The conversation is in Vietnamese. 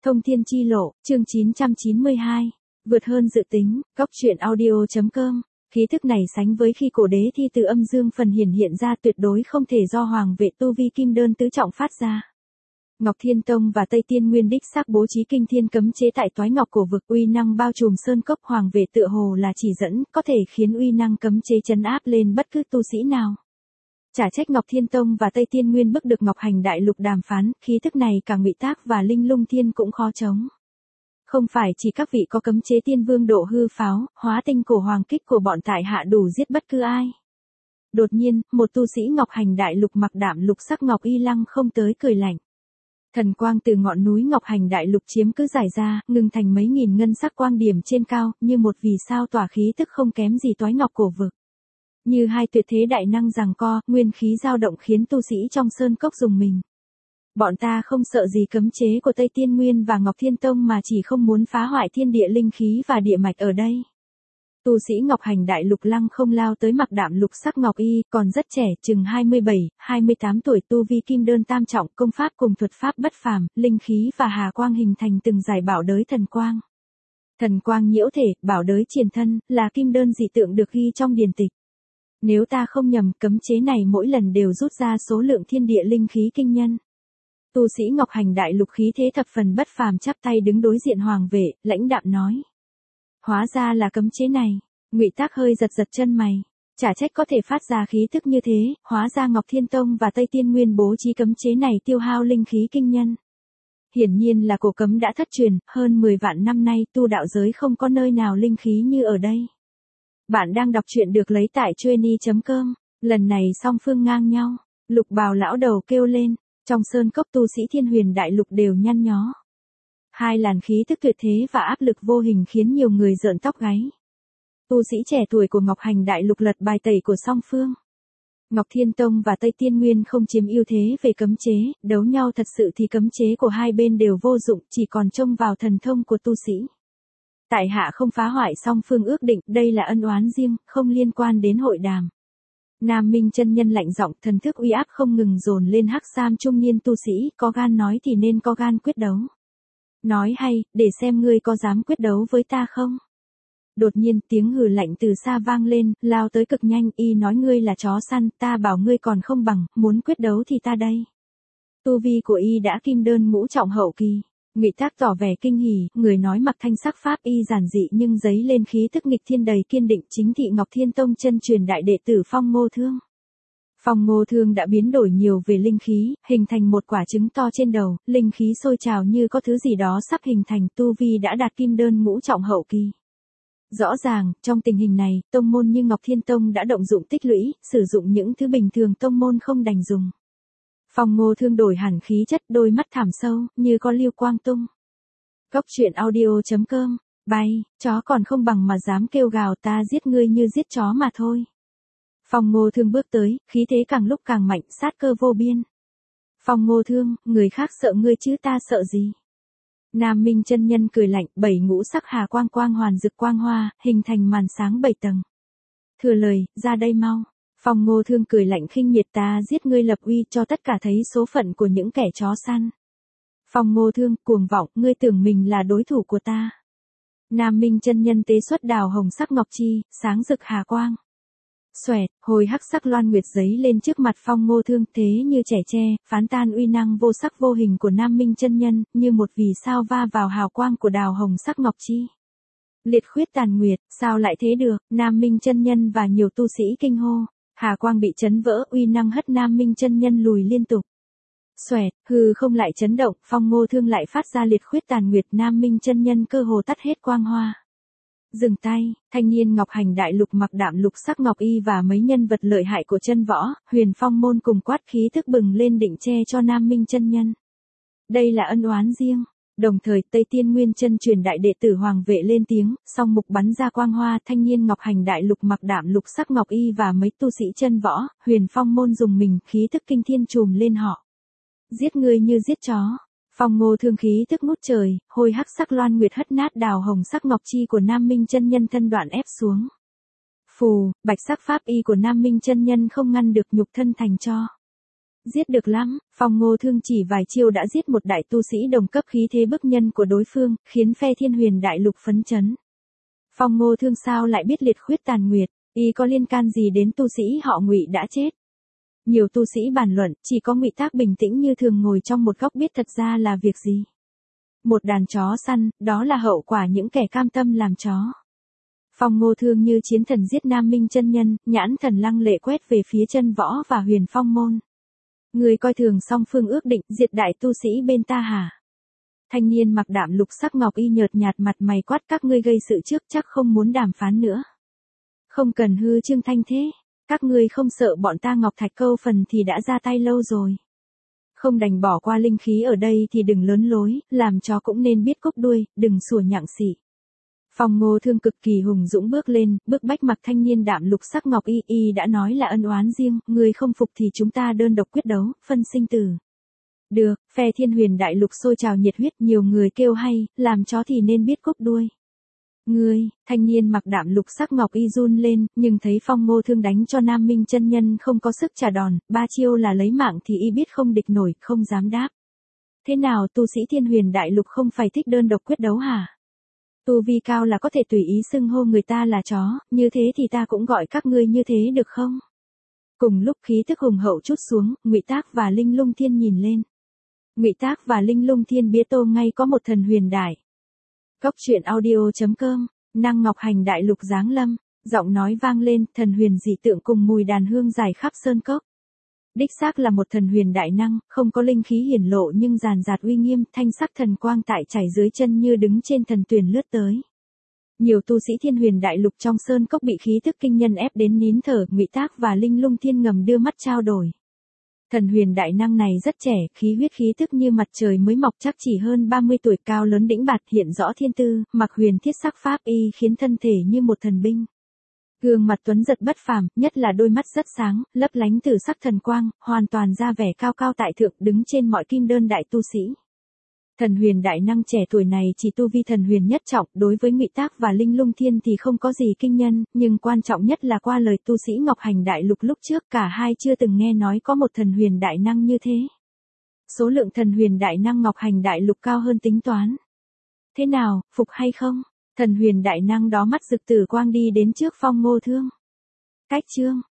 Thông thiên chi lộ, chương 992. Vượt hơn dự tính, góc truyện audio.com. Khí thức này sánh với khi cổ đế thi từ âm dương phần hiển hiện ra tuyệt đối không thể do hoàng vệ tu vi kim đơn tứ trọng phát ra. Ngọc Thiên Tông và Tây Tiên Nguyên đích xác bố trí kinh thiên cấm chế tại toái ngọc cổ vực, uy năng bao trùm sơn cốc, hoàng vệ tựa hồ là chỉ dẫn, có thể khiến uy năng cấm chế trấn áp lên bất cứ tu sĩ nào. Chả trách Ngọc Thiên Tông và Tây Tiên Nguyên bức được Ngọc Hành Đại Lục đàm phán, khí thức này cả Ngụy Tác và Linh Lung Thiên cũng khó chống. Không phải chỉ các vị có cấm chế tiên vương độ hư pháo, hóa tinh cổ hoàng kích của bọn tại hạ đủ giết bất cứ ai. Đột nhiên, một tu sĩ Ngọc Hành Đại Lục mặc đạm lục sắc ngọc y lăng không tới cười lạnh. Thần quang từ ngọn núi Ngọc Hành Đại Lục chiếm cứ giải ra, ngừng thành mấy nghìn ngân sắc quang điểm trên cao, như một vì sao tỏa khí tức không kém gì toái ngọc cổ vực. Như hai tuyệt thế đại năng giằng co, nguyên khí dao động khiến tu sĩ trong sơn cốc rùng mình. Bọn ta không sợ gì cấm chế của Tây Tiên Nguyên và Ngọc Thiên Tông mà chỉ không muốn phá hoại thiên địa linh khí và địa mạch ở đây. Tu sĩ Ngọc Hành Đại Lục lăng không lao tới mặc đạm lục sắc ngọc y, còn rất trẻ, chừng 27, 28 tuổi, tu vi kim đơn tam trọng, công pháp cùng thuật pháp bất phàm, linh khí và hà quang hình thành từng dải bảo đới thần quang. Thần quang nhiễu thể, bảo đới triển thân, là kim đơn dị tượng được ghi trong điển tịch. Nếu ta không nhầm, cấm chế này mỗi lần đều rút ra số lượng thiên địa linh khí kinh nhân. Tu sĩ Ngọc Hành Đại Lục khí thế thập phần bất phàm chắp tay đứng đối diện hoàng vệ, lãnh đạm nói. Hóa ra là cấm chế này. Ngụy Tác hơi giật giật chân mày. Chả trách có thể phát ra khí tức như thế, hóa ra Ngọc Thiên Tông và Tây Tiên Nguyên bố trí cấm chế này tiêu hao linh khí kinh nhân. Hiển nhiên là cổ cấm đã thất truyền, hơn 10 vạn năm nay tu đạo giới không có nơi nào linh khí như ở đây. Bạn đang đọc truyện được lấy tại Chueny.com. Lần này song phương ngang nhau. Lục bào lão đầu kêu lên. Trong sơn cốc tu sĩ Thiên Huyền Đại Lục đều nhăn nhó. Hai làn khí tức tuyệt thế và áp lực vô hình khiến nhiều người rợn tóc gáy. Tu sĩ trẻ tuổi của Ngọc Hành Đại Lục lật bài tẩy của song phương. Ngọc Thiên Tông và Tây Tiên Nguyên không chiếm ưu thế về cấm chế, đấu nhau thật sự thì cấm chế của hai bên đều vô dụng, chỉ còn trông vào thần thông của tu sĩ. Tại hạ không phá hoại song phương ước định, đây là ân oán riêng, không liên quan đến hội đàm. Nam Minh chân nhân lạnh giọng, thần thức uy áp không ngừng dồn lên hắc sam trung niên tu sĩ, có gan nói thì nên có gan quyết đấu. Nói hay, để xem ngươi có dám quyết đấu với ta không? Đột nhiên tiếng hừ lạnh từ xa vang lên, lao tới cực nhanh, y nói ngươi là chó săn, ta bảo ngươi còn không bằng, muốn quyết đấu thì ta đây. Tu vi của y đã kim đơn ngũ trọng hậu kỳ. Ngụy Tác tỏ vẻ kinh hỉ, người nói mặc thanh sắc pháp y giản dị nhưng giấy lên khí tức nghịch thiên đầy kiên định, chính thị Ngọc Thiên Tông chân truyền đại đệ tử Phong Ngô Thương. Phong Ngô Thương đã biến đổi nhiều về linh khí, hình thành một quả trứng to trên đầu, linh khí sôi trào như có thứ gì đó sắp hình thành, tu vi đã đạt kim đơn ngũ trọng hậu kỳ. Rõ ràng, trong tình hình này, tông môn như Ngọc Thiên Tông đã động dụng tích lũy, sử dụng những thứ bình thường tông môn không đành dùng. Phong Ngô Thương đổi hẳn khí chất, đôi mắt thẳm sâu, như có lưu quang tung. Góc truyện audio.com. Bay, chó còn không bằng mà dám kêu gào, ta giết ngươi như giết chó mà thôi. Phong Ngô Thương bước tới, khí thế càng lúc càng mạnh, sát cơ vô biên. Phong Ngô Thương, người khác sợ ngươi chứ ta sợ gì? Nam Minh chân nhân cười lạnh, 7 ngũ sắc hà quang quang hoàn rực quang hoa, hình thành màn sáng 7 tầng. Thừa lời, ra đây mau. Phong Ngô Thương cười lạnh khinh miệt, ta giết ngươi lập uy cho tất cả thấy số phận của những kẻ chó săn. Phong Ngô Thương, cuồng vọng, ngươi tưởng mình là đối thủ của ta. Nam Minh chân nhân tế xuất đào hồng sắc ngọc chi, sáng rực hà quang. Xoẹt, hồi hắc sắc loan nguyệt giấy lên trước mặt Phong Ngô Thương, thế như trẻ tre, phán tan uy năng vô sắc vô hình của Nam Minh chân nhân, như một vì sao va vào hào quang của đào hồng sắc ngọc chi. Liệt khuyết tàn nguyệt, sao lại thế được? Nam Minh chân nhân và nhiều tu sĩ kinh hô. Hà quang bị chấn vỡ, uy năng hất Nam Minh chân nhân lùi liên tục. Xoẹt, hư không lại chấn động, Phong Ngô Thương lại phát ra liệt khuyết tàn nguyệt, Nam Minh chân nhân cơ hồ tắt hết quang hoa. Dừng tay, thanh niên Ngọc Hành Đại Lục mặc đạm lục sắc ngọc y và mấy nhân vật lợi hại của chân võ, Huyền Phong môn cùng quát khí thức bừng lên định che cho Nam Minh chân nhân. Đây là ân oán riêng. Đồng thời Tây Tiên Nguyên chân truyền đại đệ tử hoàng vệ lên tiếng, song mục bắn ra quang hoa, thanh niên Ngọc Hành Đại Lục mặc đạm lục sắc ngọc y và mấy tu sĩ chân võ, Huyền Phong môn dùng mình, khí thức kinh thiên trùm lên họ. Giết ngươi như giết chó. Phong Ngô Thương khí tức ngút trời, hồi hắc sắc loan nguyệt hất nát đào hồng sắc ngọc chi của Nam Minh chân nhân thân đoạn ép xuống. Phù, bạch sắc pháp y của Nam Minh chân nhân không ngăn được, nhục thân thành tro. Giết được lắm, Phong Ngô Thương chỉ vài chiêu đã giết một đại tu sĩ đồng cấp, khí thế bức nhân của đối phương, khiến phe Thiên Huyền Đại Lục phấn chấn. Phong Ngô Thương sao lại biết liệt khuyết tàn nguyệt, y có liên can gì đến tu sĩ họ Ngụy đã chết? Nhiều tu sĩ bàn luận, chỉ có Ngụy Tác bình tĩnh như thường ngồi trong một góc biết thật ra là việc gì. Một đàn chó săn, đó là hậu quả những kẻ cam tâm làm chó. Phong Ngô Thương như chiến thần giết Nam Minh chân nhân, nhãn thần lăng lệ quét về phía Chân Võ và Huyền Phong môn. Người coi thường song phương ước định diệt đại tu sĩ bên ta hả? Thanh niên mặc đạm lục sắc ngọc y nhợt nhạt mặt mày quát, các ngươi gây sự trước chắc không muốn đàm phán nữa. Không cần hư trương thanh thế, các ngươi không sợ bọn ta Ngọc Thạch câu phần thì đã ra tay lâu rồi. Không đành bỏ qua linh khí ở đây thì đừng lớn lối, làm chó cũng nên biết cốc đuôi, đừng sủa nhặng xỉ. Phong Ngô Thương cực kỳ hùng dũng bước lên, bức bách mặc thanh niên đạm lục sắc ngọc y đã nói là ân oán riêng, người không phục thì chúng ta đơn độc quyết đấu, phân sinh tử. Được, phe Thiên Huyền Đại Lục sôi trào nhiệt huyết, nhiều người kêu hay, làm chó thì nên biết cốc đuôi. Ngươi, thanh niên mặc đạm lục sắc ngọc y run lên, nhưng thấy Phong Ngô Thương đánh cho Nam Minh chân nhân không có sức trả đòn, ba chiêu là lấy mạng thì y biết không địch nổi, không dám đáp. Thế nào tu sĩ Thiên Huyền Đại Lục không phải thích đơn độc quyết đấu hả? Tu vi cao là có thể tùy ý xưng hô người ta là chó, như thế thì ta cũng gọi các ngươi như thế được không? Cùng lúc khí thức hùng hậu chút xuống, Ngụy Tác và Linh Lung Thiên nhìn lên. Ngụy Tác và Linh Lung Thiên biết tô ngay có một thần huyền đại. Cốc truyện audio.com, năng ngọc hành đại lục giáng lâm, giọng nói vang lên, thần huyền dị tượng cùng mùi đàn hương dài khắp sơn cốc. Đích xác là một thần huyền đại năng, không có linh khí hiển lộ nhưng ràn rạt uy nghiêm, thanh sắc thần quang tại chảy dưới chân như đứng trên thần tuyền lướt tới. Nhiều tu sĩ Thiên Huyền Đại Lục trong sơn cốc bị khí thức kinh nhân ép đến nín thở, Ngụy Tác và Linh Lung Thiên ngầm đưa mắt trao đổi. Thần huyền đại năng này rất trẻ, khí huyết khí thức như mặt trời mới mọc, chắc chỉ hơn 30 tuổi, cao lớn đĩnh bạt, hiện rõ thiên tư, mặc huyền thiết sắc pháp y khiến thân thể như một thần binh. Gương mặt tuấn giật bất phàm, nhất là đôi mắt rất sáng, lấp lánh từ sắc thần quang, hoàn toàn ra vẻ cao cao tại thượng, đứng trên mọi kim đơn đại tu sĩ. Thần huyền đại năng trẻ tuổi này chỉ tu vi thần huyền nhất trọng, đối với Ngụy Tác và Linh Lung Thiên thì không có gì kinh nhân, nhưng quan trọng nhất là qua lời tu sĩ Ngọc Hành Đại Lục lúc trước, cả hai chưa từng nghe nói có một thần huyền đại năng như thế. Số lượng thần huyền đại năng Ngọc Hành Đại Lục cao hơn tính toán. Thế nào, phục hay không? Thần huyền đại năng đó mắt rực tử quang đi đến trước Phong Ngô Thương. Cách chương